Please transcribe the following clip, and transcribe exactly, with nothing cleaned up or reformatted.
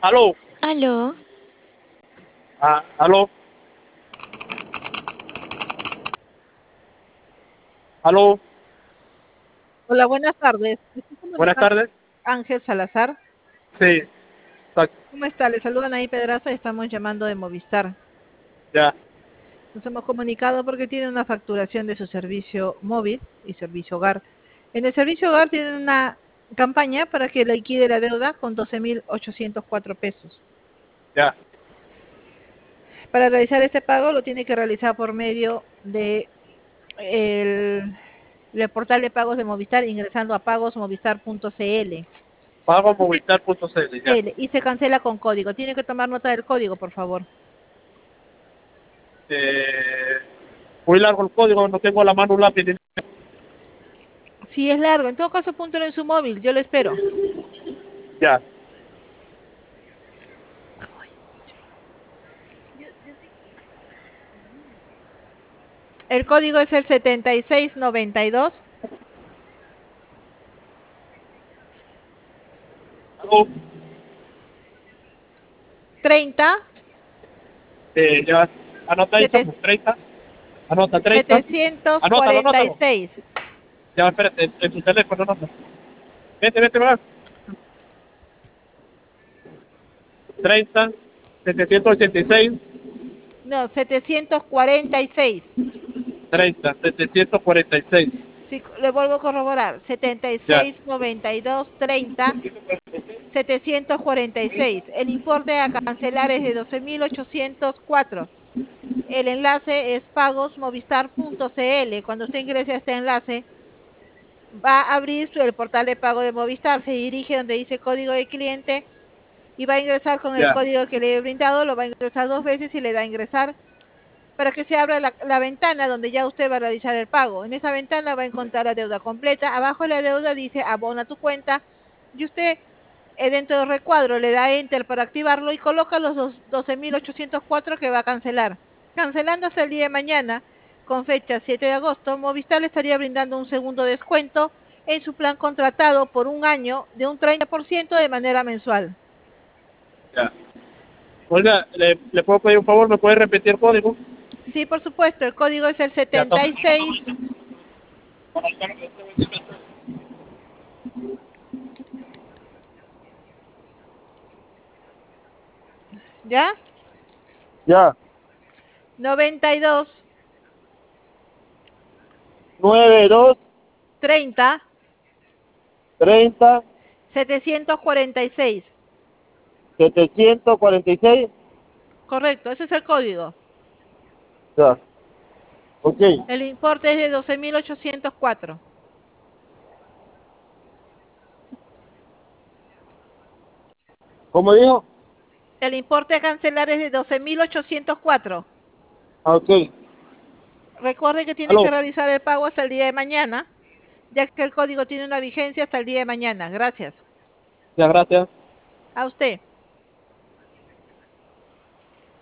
Aló, Aló, ah, aló, aló, Hola, buenas tardes. Me estoy buenas comunicando tardes. con Ángel Salazar. Sí, exacto, ¿Cómo está? Le saludan ahí Pedraza y estamos llamando de Movistar. ya, Nos hemos comunicado porque tiene una facturación de su servicio móvil y servicio hogar. En el servicio hogar tienen una campaña para que liquide la deuda con doce mil ochocientos cuatro pesos. ya. Para realizar este pago lo tiene que realizar por medio de el, el portal de pagos de Movistar ingresando a pagosmovistar punto cl. Pago movistar punto c l, ya. Y se cancela con código. Tiene que tomar nota del código, por favor. Eh, muy largo el código, no tengo a la mano un lápiz. ni- Si es largo, en todo caso apúntelo en su móvil, yo lo espero. Ya, El código es el setenta y seis noventa y dos aló, treinta eh, ya, anota ahí, chamo, treinta, anota treinta, anótalo, anótalo. setecientos cuarenta y seis. Ya, espérate, en, en tu teléfono, anota. Vete, vete, va. treinta, setecientos ochenta y seis, No, setecientos cuarenta y seis. treinta, setecientos cuarenta y seis, Sí, le vuelvo a corroborar. setenta y ya, seis noventa y dos treinta setecientos cuarenta y seis. El importe a cancelar es de doce mil ochocientos cuatro. El enlace es pagosmovistar punto cl. Cuando usted ingrese a este enlace, va a abrir el portal de pago de Movistar, se dirige donde dice código de cliente y va a ingresar con el ya, código que le he brindado, lo va a ingresar dos veces y le da a ingresar para que se abra la, la ventana donde ya usted va a realizar el pago. En esa ventana va a encontrar la deuda completa. Abajo de la deuda dice abona tu cuenta y usted eh, dentro del recuadro le da enter para activarlo y coloca los doce mil ochocientos cuatro que va a cancelar. Cancelando hasta el día de mañana, con fecha siete de agosto, Movistar le estaría brindando un segundo descuento en su plan contratado por un año de un treinta por ciento de manera mensual. ya. Oiga, ¿le, le puedo pedir un favor? ¿Me puede repetir el código? Sí, por supuesto, el código es el Ya, toma. setenta y seis. ¿Ya? Ya, noventa y dos nueve dos treinta treinta setecientos cuarenta y seis. setecientos cuarenta y seis. Correcto, ese es el código. Ya, ok. El importe es de doce mil ochocientos cuatro. ¿Cómo dijo? El importe a cancelar es de doce mil ochocientos cuatro. Ah, ok. Recuerde que tiene que Aló. realizar el pago hasta el día de mañana, ya que el código tiene una vigencia hasta el día de mañana. Gracias. Ya, gracias. A usted.